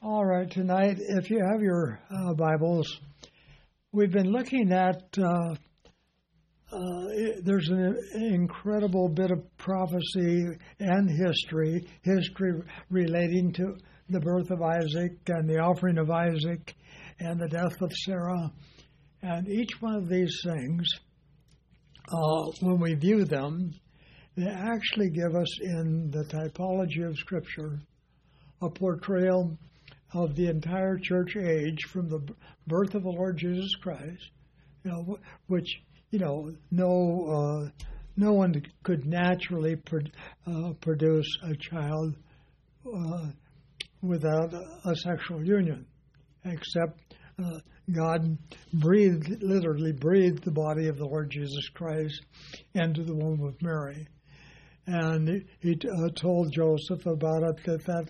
All right, tonight, if you have your Bibles, we've been looking at, there's an incredible bit of prophecy and history relating to the birth of Isaac and the offering of Isaac and the death of Sarah. And each one of these things, when we view them, they actually give us in the typology of Scripture a portrayal of the entire church age from the birth of the Lord Jesus Christ, which no one could naturally produce a child without a sexual union, except God literally breathed the body of the Lord Jesus Christ into the womb of Mary. And he told Joseph about it, that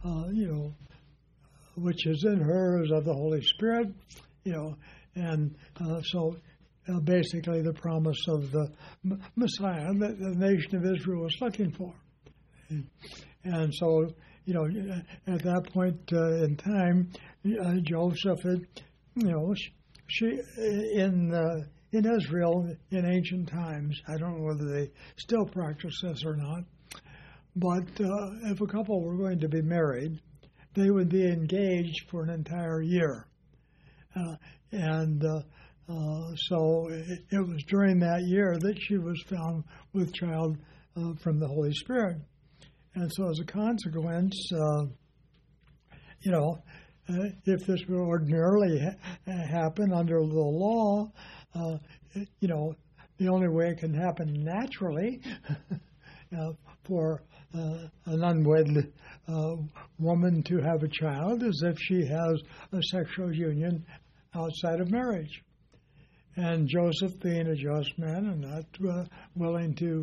which is in her is of the Holy Spirit, and so basically the promise of the Messiah that the nation of Israel was looking for. And so, at that point in time, Joseph had, she in Israel in ancient times, I don't know whether they still practice this or not, but if a couple were going to be married, they would be engaged for an entire year. So it was during that year that she was found with child from the Holy Spirit. And so as a consequence, if this would ordinarily happen under the law, the only way it can happen naturally for an unwed woman to have a child is if she has a sexual union outside of marriage. And Joseph, being a just man and not willing to,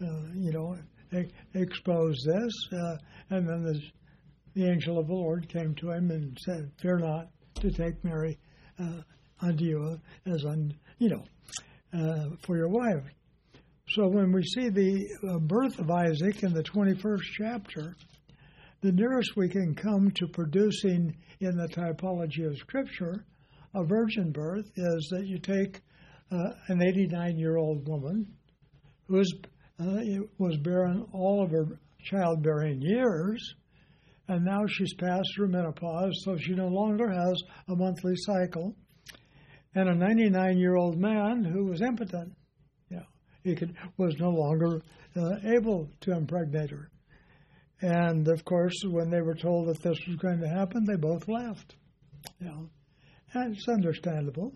expose this, and then the angel of the Lord came to him and said, "Fear not to take Mary unto you as for your wife." So when we see the birth of Isaac in the 21st chapter, the nearest we can come to producing in the typology of Scripture a virgin birth is that you take an 89-year-old woman who was barren all of her childbearing years, and now she's past her menopause, so she no longer has a monthly cycle, and a 99-year-old man who was impotent. He was no longer able to impregnate her. And, of course, when they were told that this was going to happen, they both left. And it's understandable,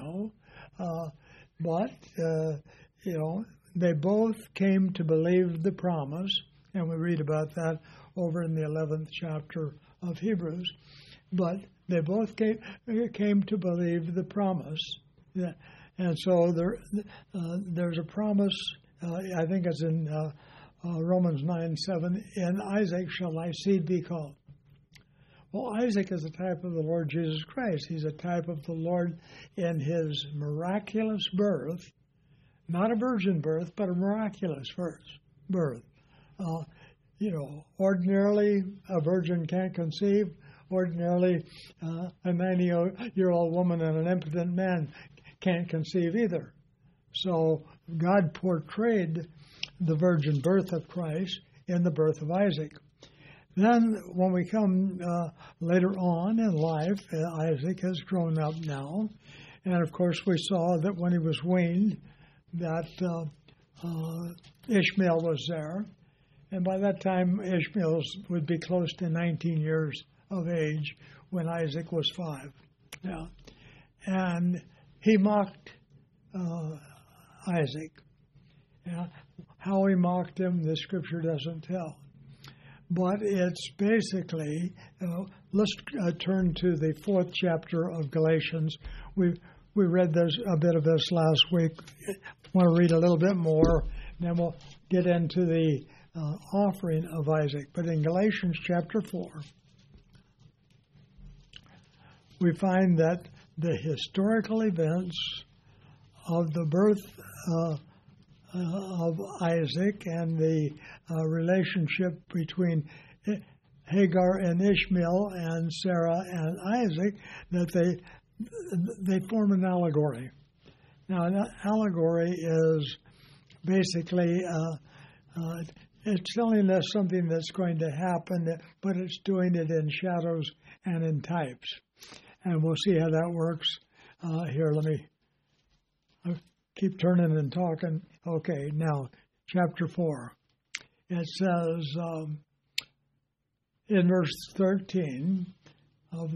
but, they both came to believe the promise, and we read about that over in the 11th chapter of Hebrews. But they both came to believe the promise. And so there's a promise, I think it's in Romans 9:7, "In Isaac shall thy seed be called." Well, Isaac is a type of the Lord Jesus Christ. He's a type of the Lord in his miraculous birth, not a virgin birth, but a miraculous birth. Ordinarily, a virgin can't conceive. Ordinarily, a 90-year-old woman and an impotent man can't conceive either. So God portrayed the virgin birth of Christ in the birth of Isaac. Then when we come later on in life, Isaac has grown up now. And of course we saw that when he was weaned, that Ishmael was there. And by that time, Ishmael would be close to 19 years of age when Isaac was 5. And he mocked Isaac. How he mocked him, the Scripture doesn't tell. But it's basically, let's turn to the 4th chapter of Galatians. We read a bit of this last week. I want to read a little bit more, and then we'll get into the offering of Isaac. But in Galatians chapter 4, we find that the historical events of the birth of Isaac and the relationship between Hagar and Ishmael and Sarah and Isaac, that they form an allegory. Now, an allegory is basically it's telling us something that's going to happen, but it's doing it in shadows and in types. And we'll see how that works. Here, let me keep turning and talking. Okay, now, chapter 4. It says in verse 13 of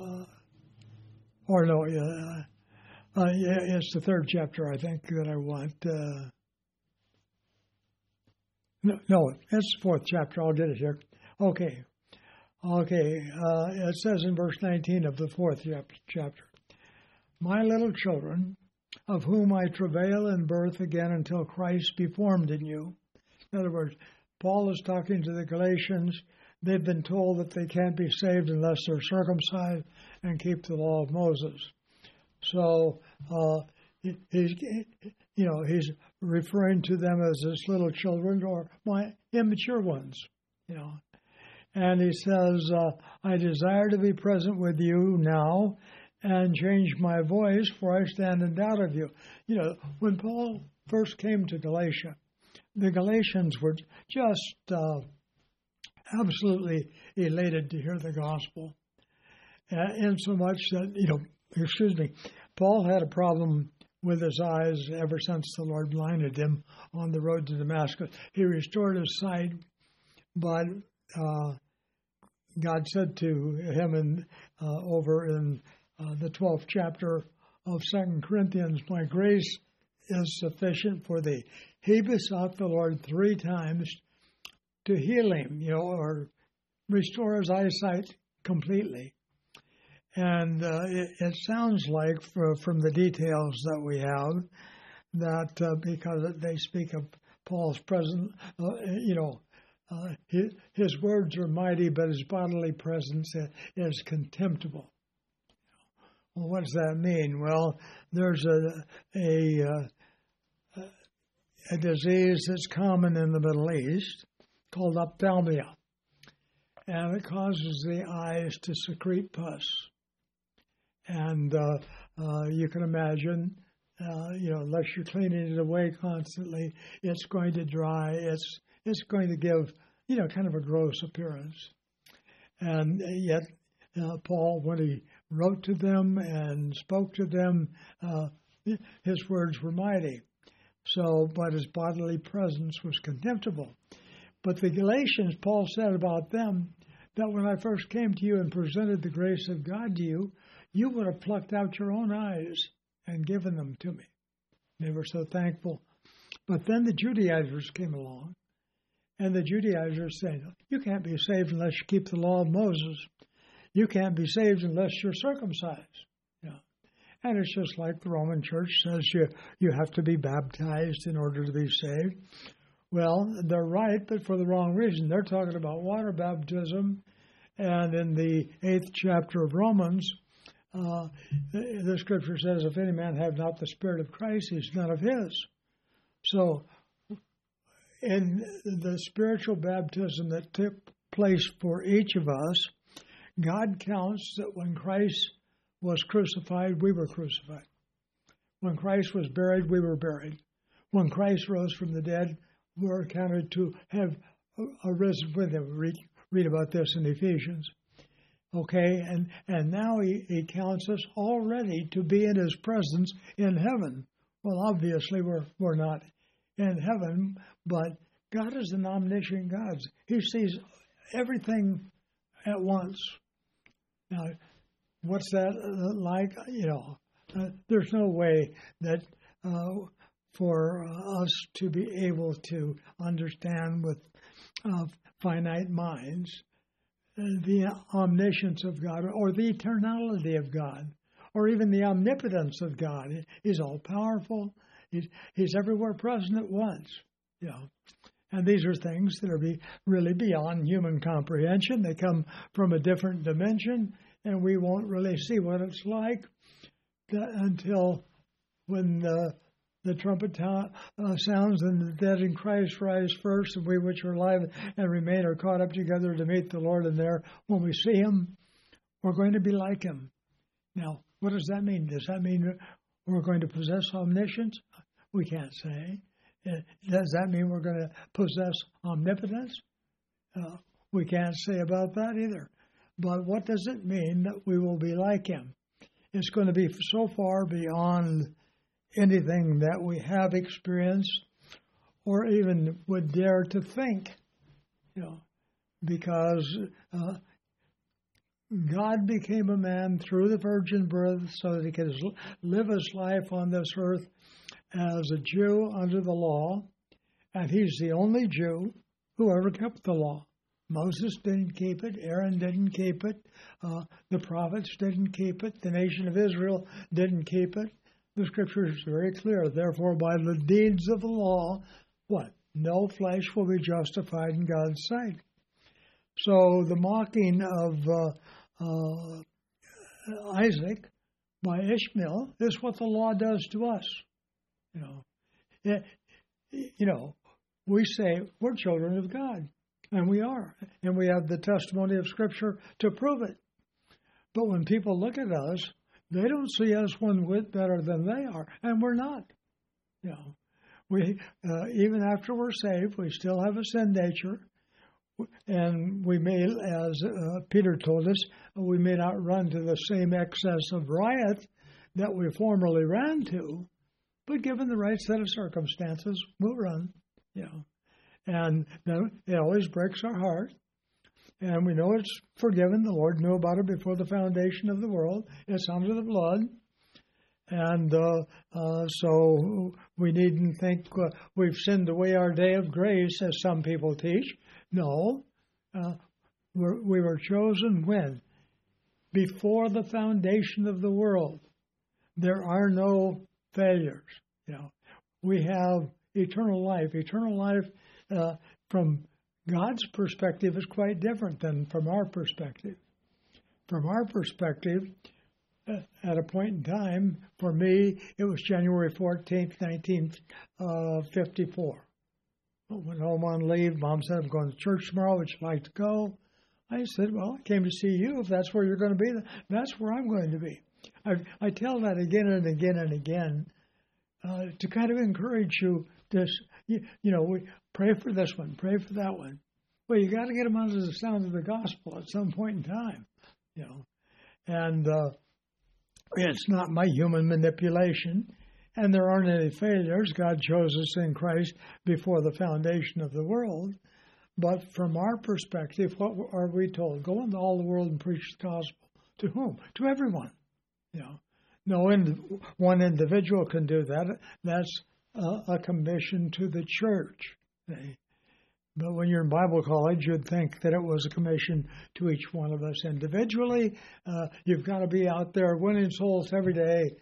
it's the third chapter, I think, that I want. No, it's the fourth chapter. I'll get it here. Okay. It says in verse 19 of the fourth chapter, "My little children, of whom I travail in birth again until Christ be formed in you." In other words, Paul is talking to the Galatians. They've been told that they can't be saved unless they're circumcised and keep the law of Moses. So he's referring to them as his little children or my immature ones, And he says, "I desire to be present with you now and change my voice, for I stand in doubt of you." When Paul first came to Galatia, the Galatians were just absolutely elated to hear the gospel. Insomuch that, Paul had a problem with his eyes ever since the Lord blinded him on the road to Damascus. He restored his sight, but God said to him over in the 12th chapter of 2 Corinthians, "My grace is sufficient for thee." He besought the Lord 3 times to heal him, or restore his eyesight completely. And it sounds like, from the details that we have, that because they speak of Paul's presence, his words are mighty, but his bodily presence is contemptible. Well, what does that mean? Well, there's a disease that's common in the Middle East called ophthalmia, and it causes the eyes to secrete pus. And you can imagine, unless you're cleaning it away constantly, it's going to dry. It's going to give, kind of a gross appearance. And yet, Paul, when he wrote to them and spoke to them, his words were mighty. But his bodily presence was contemptible. But the Galatians, Paul said about them, that when I first came to you and presented the grace of God to you, you would have plucked out your own eyes and given them to me. They were so thankful. But then the Judaizers came along, and the Judaizers said, "You can't be saved unless you keep the law of Moses. You can't be saved unless you're circumcised." And it's just like the Roman Church says you have to be baptized in order to be saved. Well, they're right, but for the wrong reason. They're talking about water baptism, and in the 8th chapter of Romans, the Scripture says, "If any man have not the Spirit of Christ, he's none of his." So, in the spiritual baptism that took place for each of us, God counts that when Christ was crucified, we were crucified. When Christ was buried, we were buried. When Christ rose from the dead, we were counted to have arisen with him. Read about this in Ephesians. Okay, and now he counts us already to be in his presence in heaven. Well, obviously we're not in heaven, but God is an omniscient God. He sees everything at once. Now, what's that like? There's no way that for us to be able to understand with finite minds the omniscience of God or the eternality of God or even the omnipotence of God. He's all-powerful. He's everywhere present at once. And these are things that are really beyond human comprehension. They come from a different dimension, and we won't really see what it's like until when the trumpet sounds, and the dead in Christ rise first, and we which are alive and remain are caught up together to meet the Lord. And there, when we see him, we're going to be like him. Now, what does that mean? Does that mean we're going to possess omniscience? We can't say. Does that mean we're going to possess omnipotence? We can't say about that either. But what does it mean that we will be like him? It's going to be so far beyond anything that we have experienced or even would dare to think, because God became a man through the virgin birth so that he could live his life on this earth as a Jew under the law, and he's the only Jew who ever kept the law. Moses didn't keep it, Aaron didn't keep it, the prophets didn't keep it, the nation of Israel didn't keep it. The scripture is very clear. Therefore, by the deeds of the law, what? No flesh will be justified in God's sight. So the mocking of Isaac by Ishmael is what the law does to us. We say we're children of God, and we are, and we have the testimony of Scripture to prove it. But when people look at us, they don't see us one whit better than they are, and we're not. We even after we're saved, we still have a sin nature, and we may, as Peter told us, we may not run to the same excess of riot that we formerly ran to, but given the right set of circumstances, we'll run. And then it always breaks our heart. And we know it's forgiven. The Lord knew about it before the foundation of the world. It's under the blood. And so we needn't think we've sinned away our day of grace, as some people teach. No. We were chosen when? Before the foundation of the world. There are no failures. We have eternal life. Eternal life from God's perspective is quite different than from our perspective. From our perspective, at a point in time, for me, it was January 14th, 1954. I went home on leave. Mom said, I'm going to church tomorrow. Would you like to go? I said, well, I came to see you. If that's where you're going to be, that's where I'm going to be. I tell that again and again and again to kind of encourage you. We pray for this one, pray for that one. Well, you got to get them under the sound of the gospel at some point in time, And it's not my human manipulation, and there aren't any failures. God chose us in Christ before the foundation of the world. But from our perspective, what are we told? Go into all the world and preach the gospel. To whom? To everyone. No one individual can do that. That's a commission to the church. But when you're in Bible college, you'd think that it was a commission to each one of us individually. You've got to be out there winning souls every day,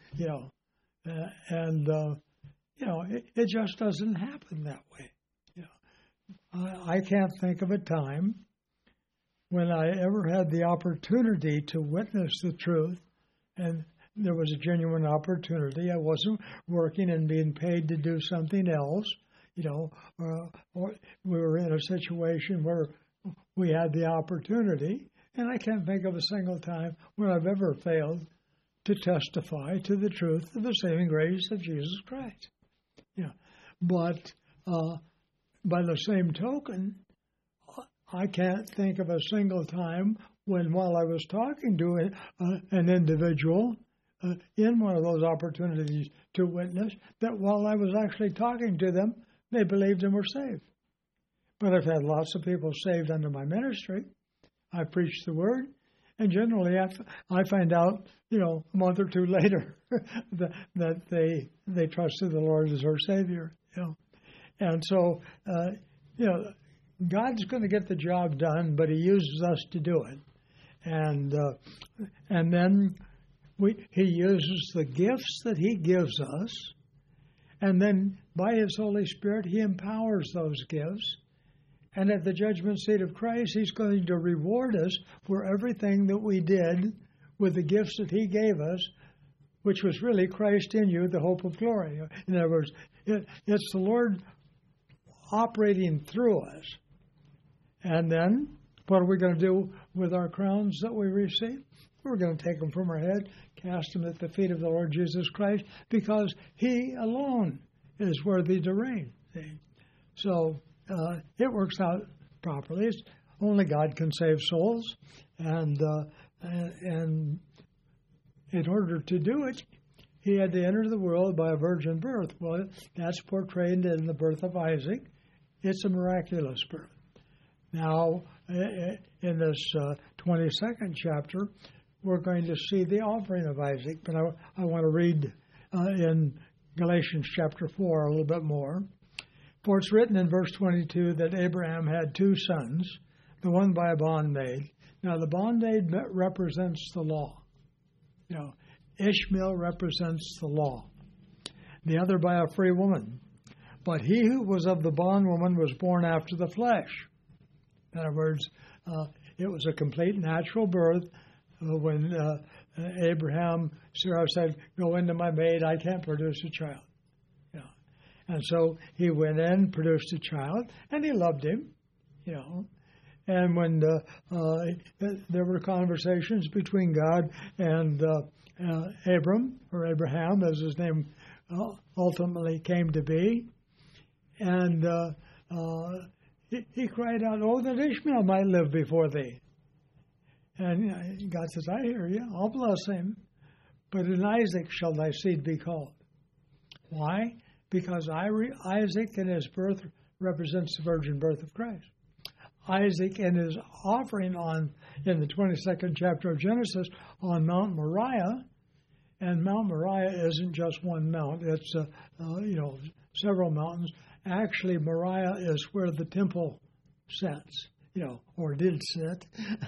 it just doesn't happen that way. I can't think of a time when I ever had the opportunity to witness the truth, and there was a genuine opportunity. I wasn't working and being paid to do something else, or we were in a situation where we had the opportunity, and I can't think of a single time when I've ever failed to testify to the truth of the saving grace of Jesus Christ. But by the same token, I can't think of a single time when, while I was talking to an individual in one of those opportunities to witness, that while I was actually talking to them, they believed and were saved. But I've had lots of people saved under my ministry. I preached the word, and generally I find out, a month or two later that they trusted the Lord as their Savior. And so, God's going to get the job done, but He uses us to do it. And then He uses the gifts that He gives us, and then by His Holy Spirit, He empowers those gifts. And at the judgment seat of Christ, He's going to reward us for everything that we did with the gifts that He gave us which was really Christ in you, the hope of glory. In other words, it's the Lord operating through us. And then, what are we going to do with our crowns that we receive? We're going to take them from our head, cast them at the feet of the Lord Jesus Christ, because He alone is worthy to reign. See? So it works out properly. Only God can save souls, and in order to do it, He had to enter the world by a virgin birth. Well, that's portrayed in the birth of Isaac. It's a miraculous birth. Now, in this 22nd chapter, we're going to see the offering of Isaac, but I want to read in Galatians chapter 4 a little bit more. For it's written in verse 22 that Abraham had two sons, the one by a bondmaid. Now, the bondmaid represents the law. You know, Ishmael represents the law. The other by a free woman. But he who was of the bondwoman was born after the flesh. In other words, it was a complete natural birth. When Abraham, Sarah said, "Go into my maid, I can't produce a child." You know. And so he went in, produced a child, and he loved him. You know. And when there were conversations between God and Abraham, as his name ultimately came to be, and he cried out, "Oh, that Ishmael might live before thee." And God says, "I hear you. I'll bless him. But in Isaac shall thy seed be called." Why? Because Isaac in his birth represents the virgin birth of Christ. Isaac in his offering in the 22nd chapter of Genesis on Mount Moriah, and Mount Moriah isn't just one mount. It's several mountains. Actually, Moriah is where the temple sits. Or did sit,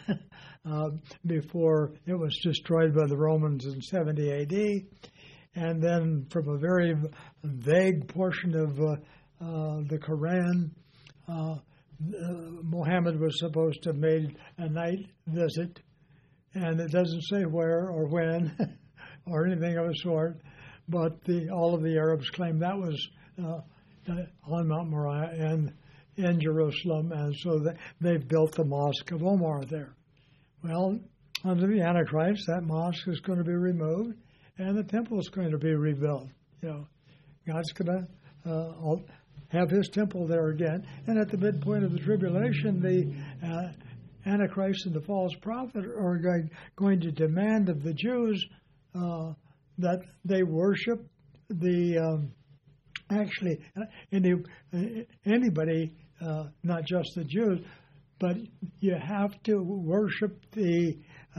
before it was destroyed by the Romans in 70 A.D. And then from a very vague portion of the Quran, Muhammad was supposed to have made a night visit, and it doesn't say where or when or anything of the sort, but all of the Arabs claim that was on Mount Moriah and in Jerusalem, and so they've built the Mosque of Omar there. Well, under the Antichrist, that mosque is going to be removed, and the temple is going to be rebuilt. God's going to have His temple there again, and at the midpoint of the tribulation, the Antichrist and the false prophet are going to demand of the Jews that they worship anybody, not just the Jews, but you have to worship the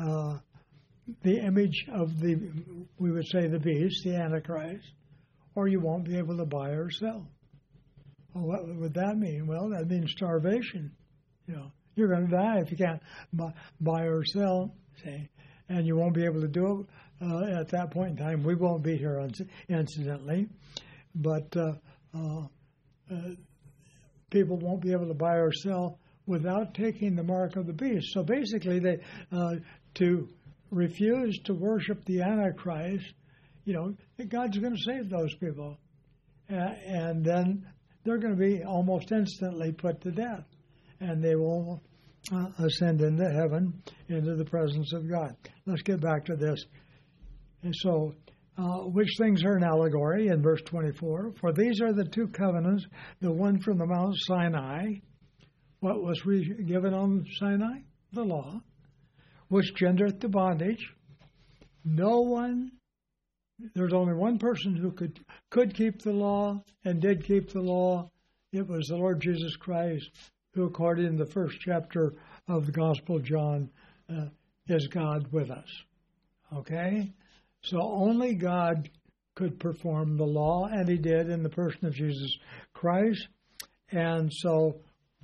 image of we would say the beast, the Antichrist, or you won't be able to buy or sell. Well, what would that mean? Well, that means starvation. You're going to die if you can't buy or sell, see, and you won't be able to do it at that point in time. We won't be here, incidentally, but people won't be able to buy or sell without taking the mark of the beast. So basically, to refuse to worship the Antichrist, God's going to save those people. And then they're going to be almost instantly put to death. And they will ascend into heaven, into the presence of God. Let's get back to this. And so, which things are an allegory in verse 24? For these are the two covenants, the one from the Mount Sinai. What was given on Sinai? The law, which gendereth the bondage. There's only one person who could keep the law and did keep the law. It was the Lord Jesus Christ, who, according to the first chapter of the Gospel of John, is God with us. Okay? So only God could perform the law, and He did in the person of Jesus Christ. And so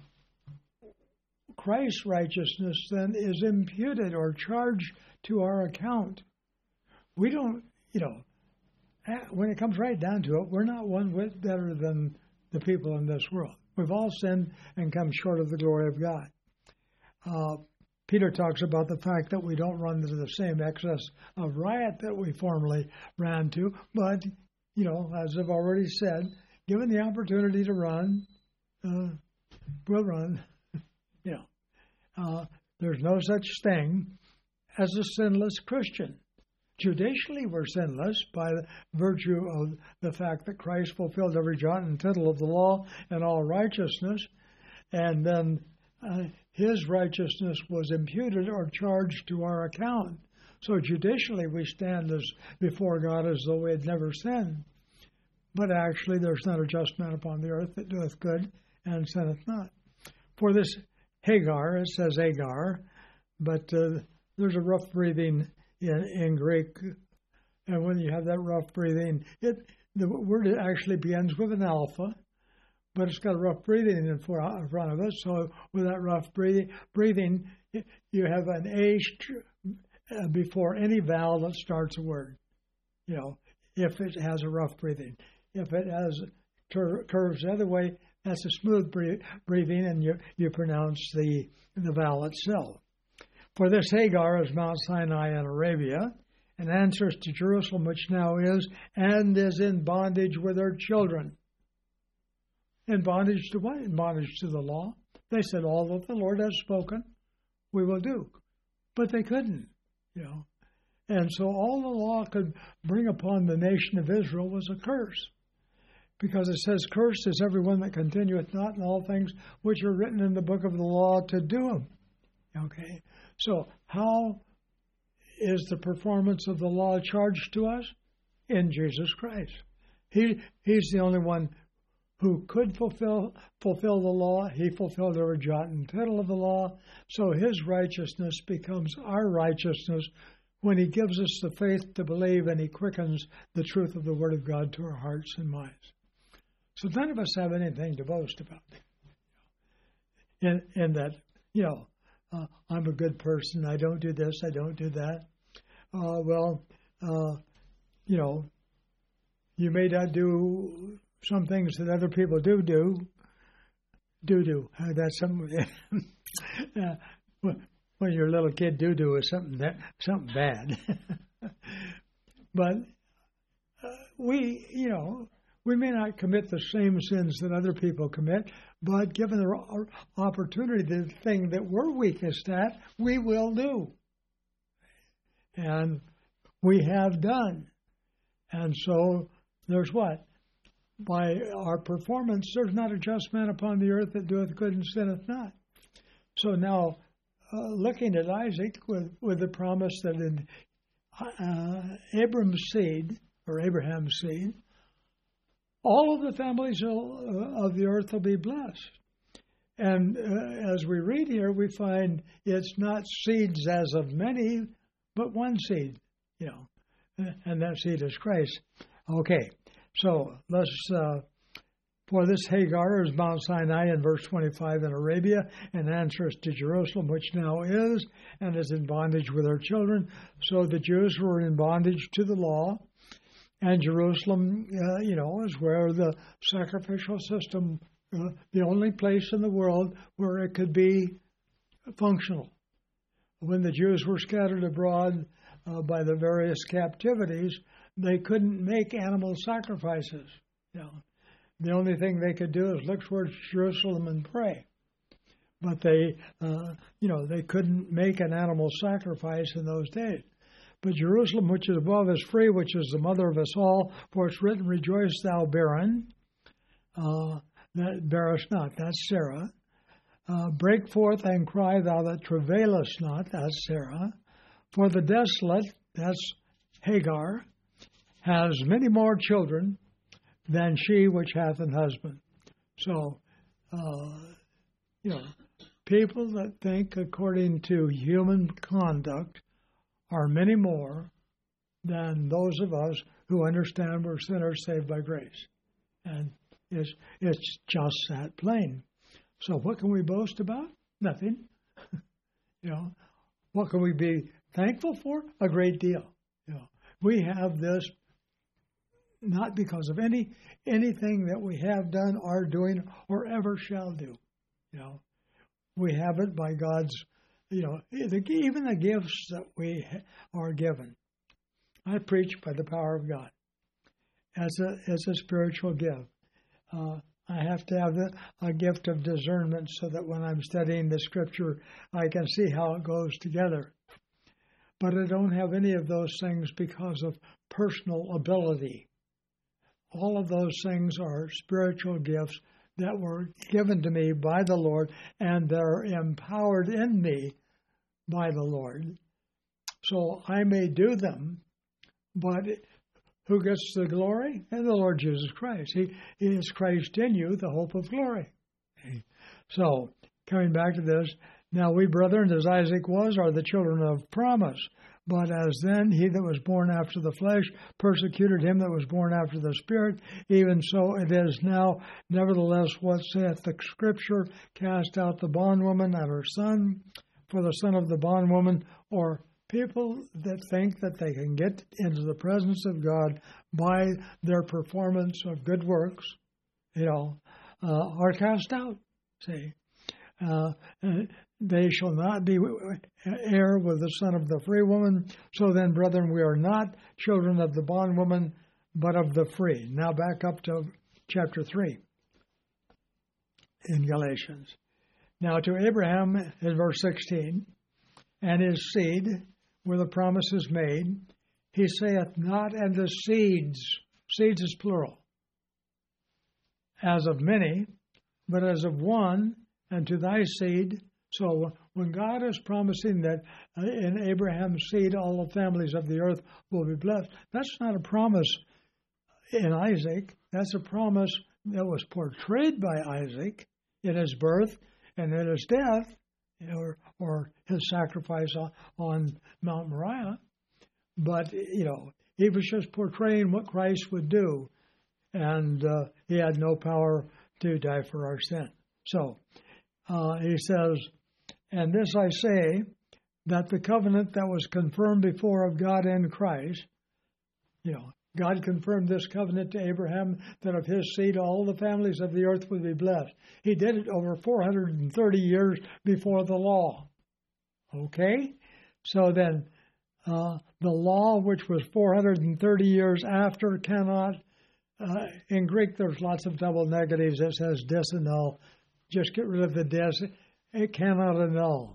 Christ's righteousness then is imputed or charged to our account. We don't, when it comes right down to it, we're not one whit better than the people in this world. We've all sinned and come short of the glory of God. Peter talks about the fact that we don't run into the same excess of riot that we formerly ran to. But, as I've already said, given the opportunity to run, we'll run. There's no such thing as a sinless Christian. Judicially, we're sinless by virtue of the fact that Christ fulfilled every jot and tittle of the law and all righteousness, and then his righteousness was imputed or charged to our account. So judicially, we stand as before God as though we had never sinned. But actually, there's not a just man upon the earth that doeth good and sinneth not. For this Hagar, it says Agar, but there's a rough breathing in Greek, and when you have that rough breathing, the word actually begins with an alpha, but it's got a rough breathing in front of it. So with that rough breathing, you have an A before any vowel that starts a word. If it has a rough breathing, if it has curves the other way, that's a smooth breathing, and you pronounce the vowel itself. For this Hagar is Mount Sinai in Arabia, and answers to Jerusalem, which now is, and is in bondage with her children. In bondage to what? In bondage to the law. They said, all that the Lord has spoken, we will do. But they couldn't, And so all the law could bring upon the nation of Israel was a curse. Because it says, cursed is everyone that continueth not in all things which are written in the book of the law to do them. Okay. So how is the performance of the law charged to us? In Jesus Christ. He's the only one who could fulfill the law. He fulfilled every jot and tittle of the law. So his righteousness becomes our righteousness when he gives us the faith to believe and he quickens the truth of the Word of God to our hearts and minds. So none of us have anything to boast about. In that, I'm a good person. I don't do this. I don't do that. You may not do some things that other people do. That's something. When you're a little kid, do is something bad. But we may not commit the same sins that other people commit, but given the opportunity, the thing that we're weakest at, we will do. And we have done. And so there's what? By our performance, there's not a just man upon the earth that doeth good and sinneth not. So now, looking at Isaac with the promise that in Abraham's seed, all of the families of the earth will be blessed. And as we read here, we find it's not seeds as of many, but one seed, and that seed is Christ. Okay, so let's, for this Hagar is Mount Sinai in verse 25 in Arabia, and answers to Jerusalem, which now is, and is in bondage with her children. So the Jews were in bondage to the law. And Jerusalem, is where the sacrificial system, the only place in the world where it could be functional. When the Jews were scattered abroad by the various captivities, they couldn't make animal sacrifices. The only thing they could do is look towards Jerusalem and pray. But they couldn't make an animal sacrifice in those days. But Jerusalem, which is above, is free, which is the mother of us all. For it's written, rejoice, thou barren. That bearest not, that's Sarah. Break forth and cry, thou that travailest not, that's Sarah. For the desolate, that's Hagar, has many more children than she which hath an husband. So, people that think according to human conduct are many more than those of us who understand we're sinners saved by grace. And it's just that plain. So what can we boast about? Nothing. What can we be thankful for? A great deal. We have this not because of anything that we have done, are doing, or ever shall do. We have it by God's even the gifts that we are given. I preach by the power of God as a spiritual gift. I have to have a gift of discernment so that when I'm studying the Scripture, I can see how it goes together. But I don't have any of those things because of personal ability. All of those things are spiritual gifts that were given to me by the Lord, and they're empowered in me by the Lord. So I may do them, but who gets the glory? And the Lord Jesus Christ. He is Christ in you, the hope of glory. So, coming back to this, now we, brethren, as Isaac was, are the children of promise. But as then he that was born after the flesh persecuted him that was born after the Spirit, even so it is now. Nevertheless, what saith the Scripture? Cast out the bondwoman and her son, for the son of the bondwoman, or people that think that they can get into the presence of God by their performance of good works, are cast out. See, they shall not be heir with the son of the free woman. So then, brethren, we are not children of the bondwoman, but of the free. Now back up to chapter 3 in Galatians. Now to Abraham, in verse 16, and his seed, where the promise is made, he saith not unto seeds is plural, as of many, but as of one, and to thy seed. So when God is promising that in Abraham's seed all the families of the earth will be blessed, that's not a promise in Isaac. That's a promise that was portrayed by Isaac in his birth and in his death, or his sacrifice on Mount Moriah. But, he was just portraying what Christ would do, and he had no power to die for our sin. So he says, and this I say, that the covenant that was confirmed before of God in Christ, God confirmed this covenant to Abraham, that of his seed all the families of the earth would be blessed. He did it over 430 years before the law. Okay? So then, the law, which was 430 years after, cannot, in Greek there's lots of double negatives. It says disannul. Just get rid of the dis. It cannot annul.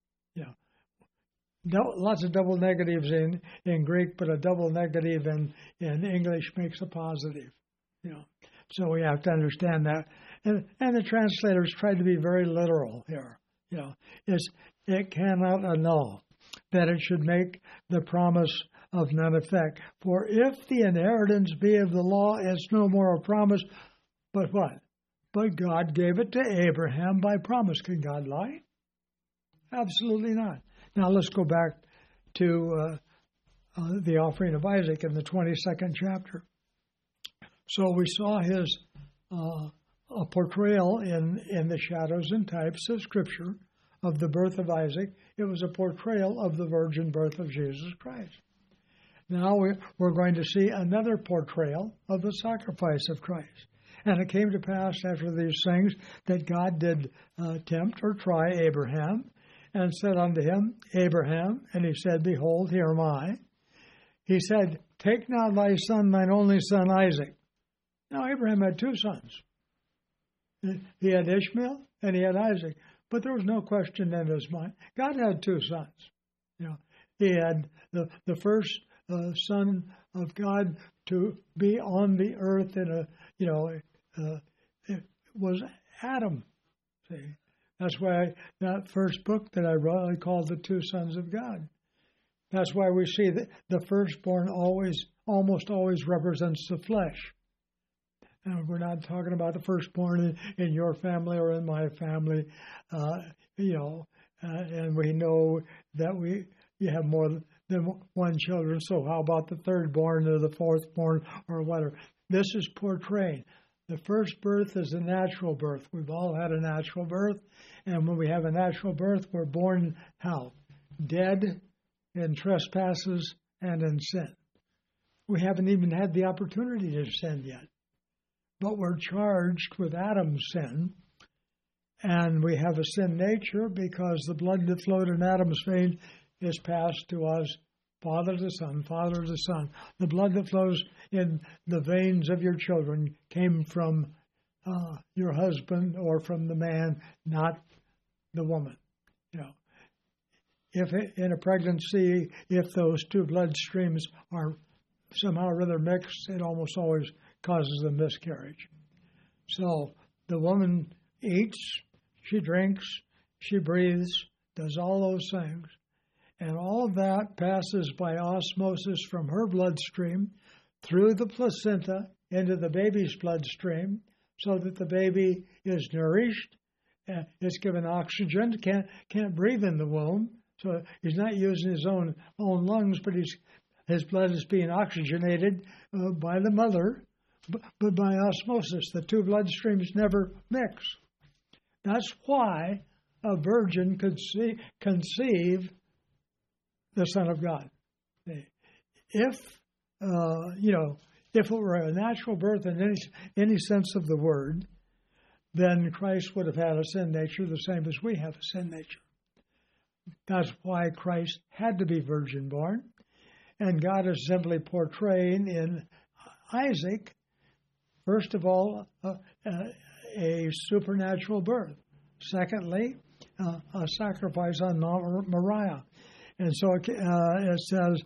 Lots of double negatives in Greek, but a double negative in English makes a positive. So we have to understand that. And the translators tried to be very literal here. It cannot annul, that it should make the promise of none effect. For if the inheritance be of the law, it's no more a promise, but what? But God gave it to Abraham by promise. Can God lie? Absolutely not. Now let's go back to the offering of Isaac in the 22nd chapter. So we saw his a portrayal in the shadows and types of Scripture of the birth of Isaac. It was a portrayal of the virgin birth of Jesus Christ. Now we're going to see another portrayal of the sacrifice of Christ. And it came to pass after these things that God did tempt or try Abraham, and said unto him, Abraham, and he said, Behold, here am I. He said, Take now thy son, thine only son Isaac. Now Abraham had two sons. He had Ishmael and he had Isaac. But there was no question in his mind. God had two sons. He had the first son of God to be on the earth it was Adam. See? That's why that first book that I wrote, I called The Two Sons of God. That's why we see that the firstborn almost always represents the flesh. And we're not talking about the firstborn in your family or in my family, and we know that you have more than one children, so how about the thirdborn or the fourthborn or whatever? This is portraying. The first birth is a natural birth. We've all had a natural birth. And when we have a natural birth, we're born how? Dead in trespasses and in sin. We haven't even had the opportunity to sin yet. But we're charged with Adam's sin. And we have a sin nature because the blood that flowed in Adam's vein is passed to us, father to son, father to son. The blood that flows in the veins of your children came from your husband or from the man, not the woman. You know, if in a pregnancy, if those two blood streams are somehow or other mixed, it almost always causes a miscarriage. So the woman eats, she drinks, she breathes, does all those things. And all of that passes by osmosis from her bloodstream through the placenta into the baby's bloodstream so that the baby is nourished, is given oxygen, can't breathe in the womb. So he's not using his own lungs, but his blood is being oxygenated by the mother, but by osmosis. The two bloodstreams never mix. That's why a virgin could conceive the Son of God. If if it were a natural birth in any sense of the word, then Christ would have had a sin nature the same as we have a sin nature. That's why Christ had to be virgin born. And God is simply portraying in Isaac, first of all, a supernatural birth. Secondly, a sacrifice on Mount Moriah. And so it says,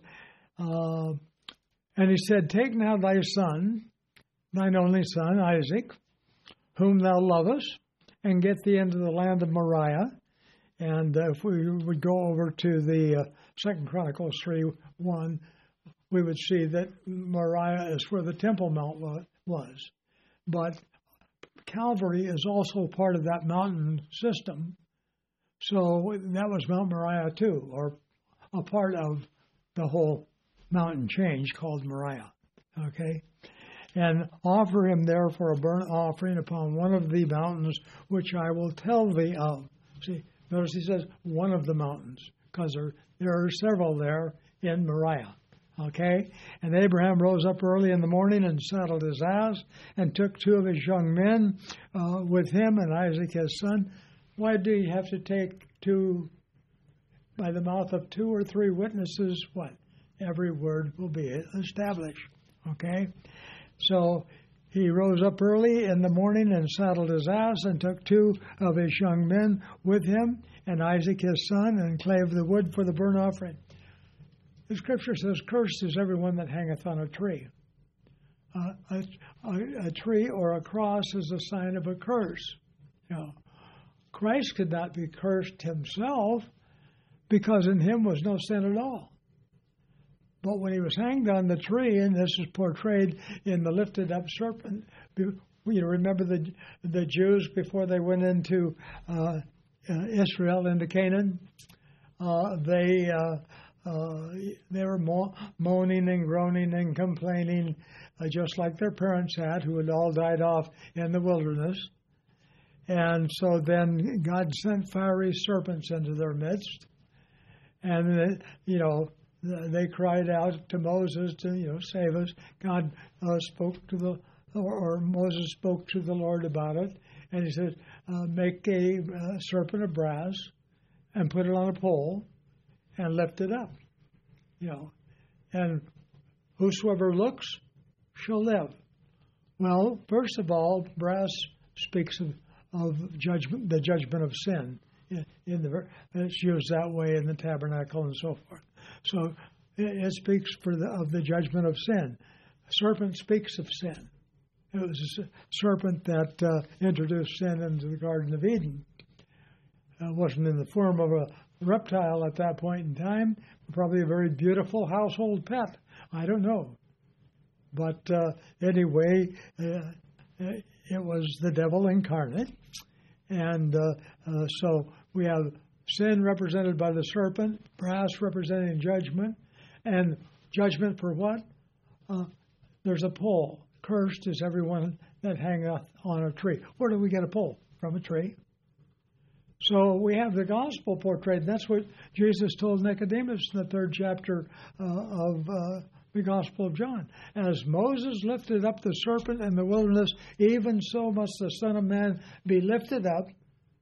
and he said, take now thy son, thine only son, Isaac, whom thou lovest, and get thee into the land of Moriah. And if we would go over to the 2 Chronicles 3:1, we would see that Moriah is where the Temple Mount was. But Calvary is also part of that mountain system. So that was Mount Moriah too, or a part of the whole mountain change called Moriah. Okay? And offer him therefore a burnt offering upon one of the mountains which I will tell thee of. See, notice he says one of the mountains, because there are several there in Moriah. Okay? And Abraham rose up early in the morning and saddled his ass and took two of his young men with him and Isaac his son. Why do you have to take two? By the mouth of two or three witnesses, what? Every word will be established. Okay? So he rose up early in the morning and saddled his ass and took two of his young men with him and Isaac his son and clave the wood for the burnt offering. The scripture says, cursed is everyone that hangeth on a tree. A tree or a cross is a sign of a curse. You know, Christ could not be cursed himself because in him was no sin at all. But when he was hanged on the tree, and this is portrayed in the lifted up serpent, you remember the Jews before they went into Israel, into Canaan? They were moaning and groaning and complaining, just like their parents had, who had all died off in the wilderness. And so then God sent fiery serpents into their midst, and they cried out to Moses to save us. God spoke to Moses spoke to the Lord about it, and he said, make a serpent of brass and put it on a pole and lift it up. And whosoever looks shall live. Well, first of all, brass speaks of judgment, the judgment of sin. It's used that way in the tabernacle and so forth. So it speaks of the judgment of sin. A serpent speaks of sin. It was a serpent that introduced sin into the Garden of Eden. It wasn't in the form of a reptile at that point in time, probably a very beautiful household pet. I don't know. But anyway, it was the devil incarnate. And so we have sin represented by the serpent, brass representing judgment. And judgment for what? There's a pole. Cursed is everyone that hangeth on a tree. Where do we get a pole? From a tree. So we have the gospel portrayed. That's what Jesus told Nicodemus in the 3rd chapter of the Gospel of John. As Moses lifted up the serpent in the wilderness, even so must the Son of Man be lifted up,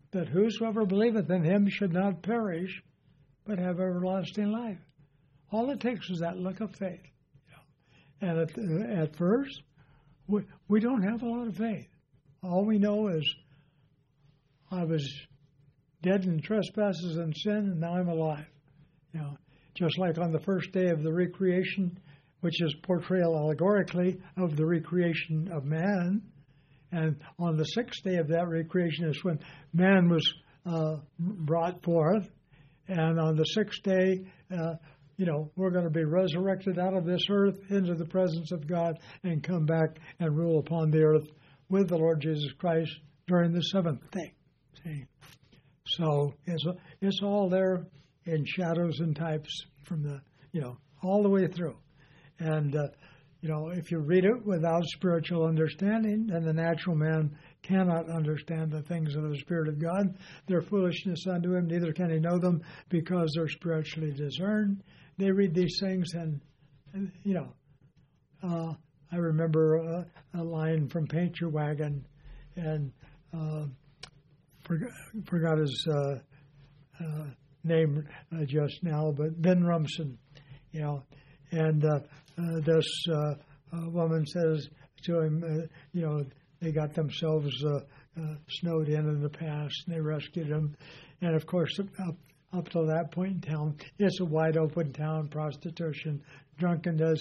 that whosoever believeth in him should not perish, but have everlasting life. All it takes is that look of faith. And at first, we don't have a lot of faith. All we know is, I was dead in trespasses and sin, and now I'm alive. Just like on the first day of the recreation, which is portrayal allegorically of the recreation of man. And on the sixth day of that recreation is when man was brought forth. And on the sixth day, we're going to be resurrected out of this earth into the presence of God and come back and rule upon the earth with the Lord Jesus Christ during the seventh day. See? So it's all there in shadows and types from the, all the way through. And, if you read it without spiritual understanding, then the natural man cannot understand the things of the Spirit of God. They're foolishness unto him, neither can he know them because they're spiritually discerned. They read these things and I remember a line from Paint Your Wagon, and forgot his name just now, but Ben Rumson, and this woman says to him, they got themselves snowed in the past, and they rescued him, and of course up till that point in town, it's a wide open town, prostitution, drunkenness,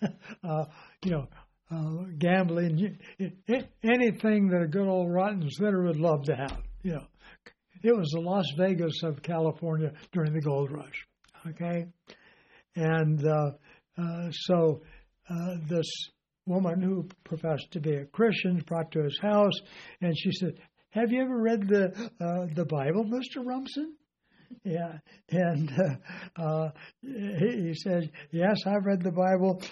gambling, anything that a good old rotten sinner would love to have. It was the Las Vegas of California during the gold rush. Okay, and so this woman who professed to be a Christian was brought to his house, and she said, "Have you ever read the Bible, Mr. Rumson?" Yeah, and he said, "Yes, I've read the Bible,"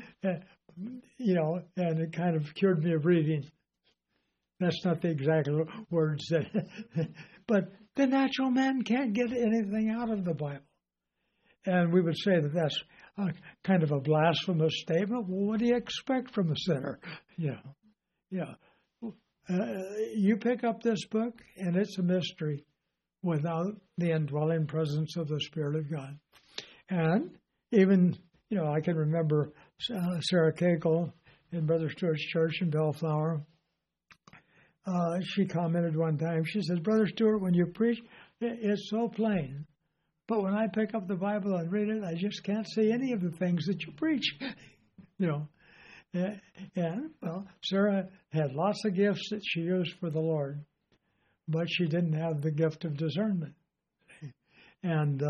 and it kind of cured me of reading. That's not the exact words that, but the natural man can't get anything out of the Bible. And we would say that that's kind of a blasphemous statement. Well, what do you expect from a sinner? You pick up this book, and it's a mystery without the indwelling presence of the Spirit of God. And even, I can remember Sarah Cagle in Brother Stewart's church in Bellflower. She commented one time, she says, "Brother Stewart, when you preach, it's so plain. But when I pick up the Bible and read it, I just can't see any of the things that you preach." And, well, Sarah had lots of gifts that she used for the Lord, but she didn't have the gift of discernment. And,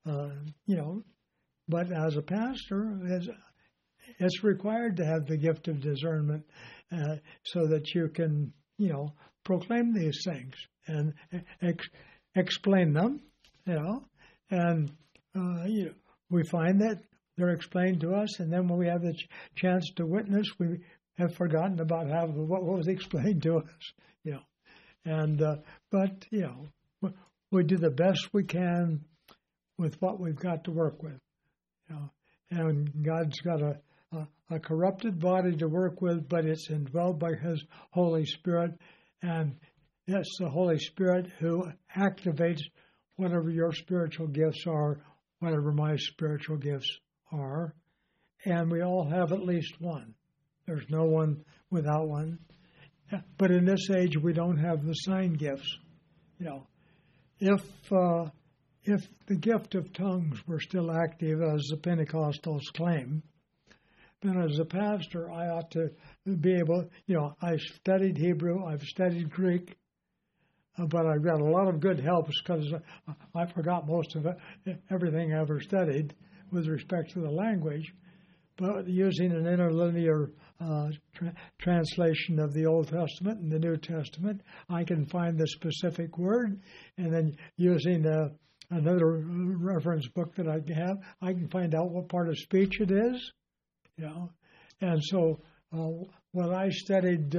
but as a pastor, it's required to have the gift of discernment so that you can, proclaim these things and explain them, and, we find that they're explained to us, and then when we have the chance to witness, we have forgotten about what was explained to us, And, but, we do the best we can with what we've got to work with, and God's got a corrupted body to work with, but it's indwelled by His Holy Spirit, and it's the Holy Spirit who activates whatever your spiritual gifts are, whatever my spiritual gifts are, and we all have at least one. There's no one without one. But in this age, we don't have the sign gifts. If the gift of tongues were still active, as the Pentecostals claim, then as a pastor, I ought to be able, I've studied Hebrew, I've studied Greek, but I've got a lot of good helps because I forgot most of everything I ever studied with respect to the language. But using an interlinear translation of the Old Testament and the New Testament, I can find the specific word, and then using another reference book that I have, I can find out what part of speech it is. And so when I studied,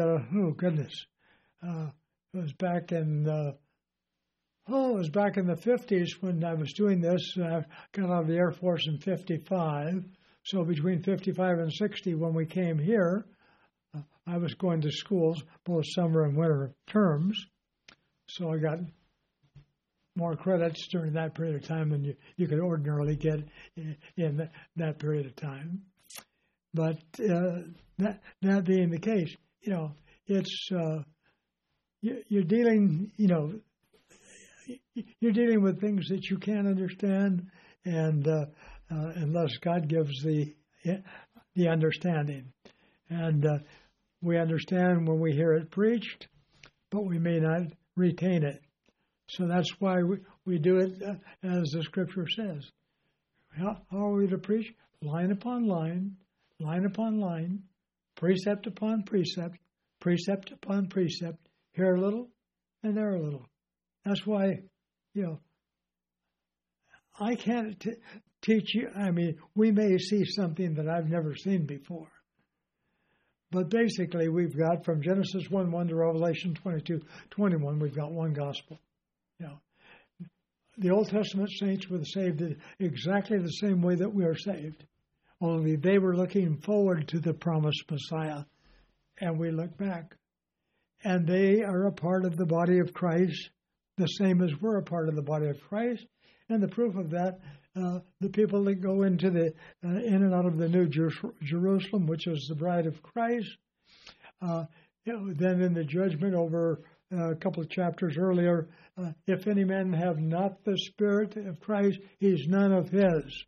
it was back in the 50s when I was doing this. I got out of the Air Force in 55. So between 55 and 60, when we came here, I was going to schools, both summer and winter terms. So I got more credits during that period of time than you could ordinarily get in that period of time. But that being the case, it's you're dealing, you're dealing with things that you can't understand, and unless God gives the understanding, and we understand when we hear it preached, but we may not retain it. So that's why we do it as the Scripture says. How are we to preach? Line upon line, line upon line, precept upon precept, precept upon precept, here a little and there a little. That's why, I can't teach you. I mean, we may see something that I've never seen before. But basically, we've got from Genesis 1:1 to Revelation 22:21, we've got one gospel. The Old Testament saints were saved exactly the same way that we are saved, only they were looking forward to the promised Messiah, and we look back. And they are a part of the body of Christ, the same as we're a part of the body of Christ. And the proof of that, the people that go into the in and out of the New Jerusalem, which is the bride of Christ, then in the judgment over a couple of chapters earlier, if any man have not the Spirit of Christ, he's none of his.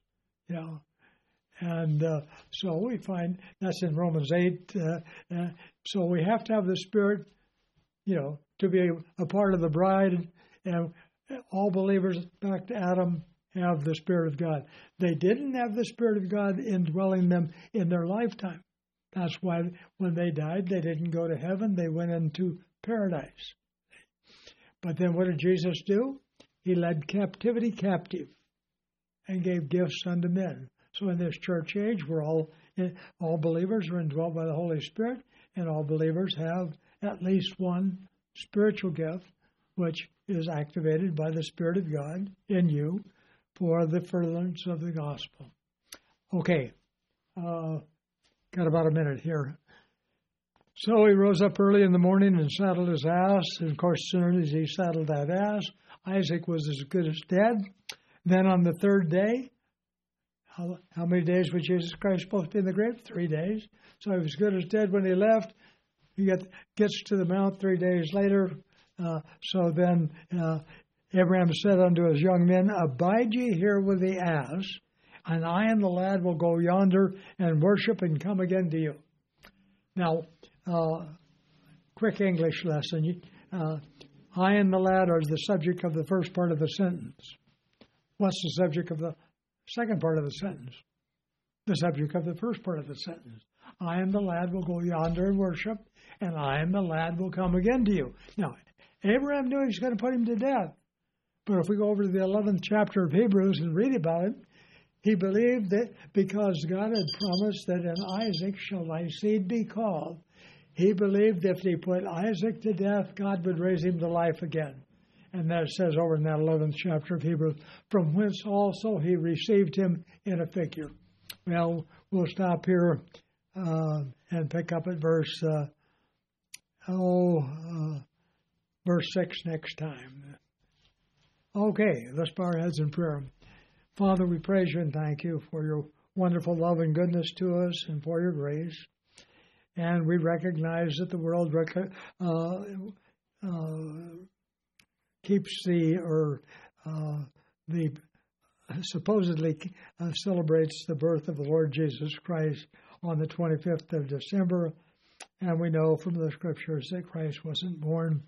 And so we find that's in Romans 8. So we have to have the Spirit, to be a part of the bride, and all believers, back to Adam, have the Spirit of God. They didn't have the Spirit of God indwelling them in their lifetime. That's why when they died, they didn't go to heaven. They went into paradise. But then what did Jesus do? He led captivity captive and gave gifts unto men. So in this church age, we're all believers are indwelt by the Holy Spirit, and all believers have at least one spiritual gift, which is activated by the Spirit of God in you for the furtherance of the gospel. Okay, got about a minute here. So he rose up early in the morning and saddled his ass. And of course, as soon as he saddled that ass, Isaac was as good as dead. Then on the third day, how many days was Jesus Christ supposed to be in the grave? 3 days. So he was good as dead when he left. He gets to the mount 3 days later. So then Abraham said unto his young men, Abide ye here with the ass, and I and the lad will go yonder and worship and come again to you. Now, quick English lesson. I and the lad are the subject of the first part of the sentence. What's the subject of the second part of the sentence? The subject of the first part of the sentence. I and the lad will go yonder and worship, and I and the lad will come again to you. Now, Abraham knew he was going to put him to death. But if we go over to the 11th chapter of Hebrews and read about it, he believed that because God had promised that in Isaac shall thy seed be called, he believed if he put Isaac to death, God would raise him to life again. And that says over in that 11th chapter of Hebrews, from whence also he received him in a figure. Well, we'll stop here and pick up at verse 6 next time. Okay, let's bow our heads in prayer. Father, we praise you and thank you for your wonderful love and goodness to us and for your grace. And we recognize that the world keeps the supposedly celebrates the birth of the Lord Jesus Christ on the 25th of December. And we know from the scriptures that Christ wasn't born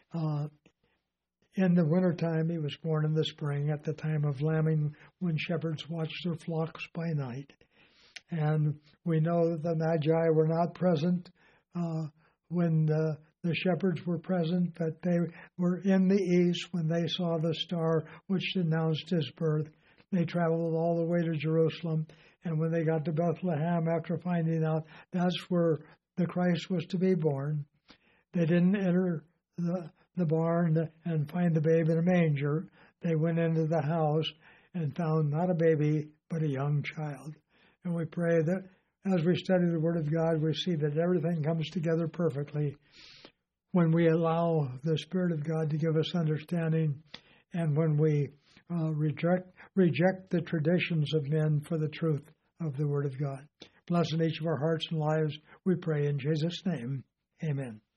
in the wintertime. He was born in the spring at the time of lambing when shepherds watched their flocks by night. And we know that the Magi were not present when the shepherds were present, but they were in the east when they saw the star which announced his birth. They traveled all the way to Jerusalem, and when they got to Bethlehem after finding out that's where the Christ was to be born, they didn't enter the barn and find the babe in a manger. They went into the house and found not a baby, but a young child. And we pray that as we study the Word of God, we see that everything comes together perfectly when we allow the Spirit of God to give us understanding and when we reject the traditions of men for the truth of the Word of God. Bless in each of our hearts and lives, we pray in Jesus' name. Amen.